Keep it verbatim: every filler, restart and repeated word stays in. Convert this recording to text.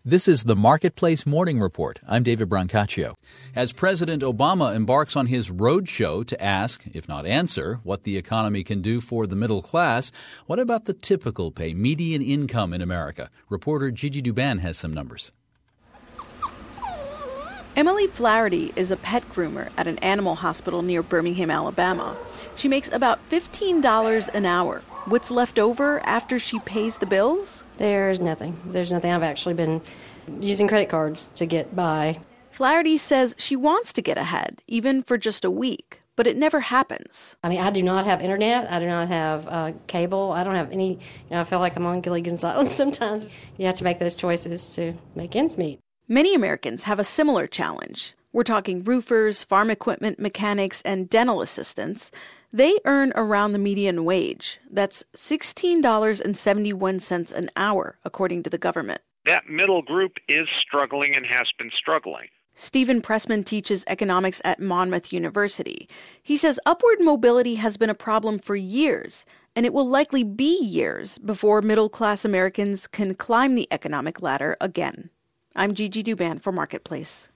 This is the Marketplace Morning Report. I'm David Brancaccio. As President Obama embarks on his roadshow to ask, if not answer, what the economy can do for the middle class, what about the typical pay, median income in America? Reporter Gigi Duban has some numbers. Emily Flaherty is a pet groomer at an animal hospital near Birmingham, Alabama. She makes about fifteen dollars an hour. What's left over after she pays the bills? There's nothing. There's nothing. I've actually been using credit cards to get by. Flaherty says she wants to get ahead, even for just a week, but it never happens. I mean, I do not have internet. I do not have uh, cable. I don't have any, you know, I feel like I'm on Gilligan's Island sometimes. You have to make those choices to make ends meet. Many Americans have a similar challenge. We're talking roofers, farm equipment mechanics, and dental assistants. They earn around the median wage. That's sixteen dollars and seventy-one cents an hour, according to the government. That middle group is struggling and has been struggling. Stephen Pressman teaches economics at Monmouth University. He says upward mobility has been a problem for years, and it will likely be years before middle-class Americans can climb the economic ladder again. I'm Gigi Duban for Marketplace.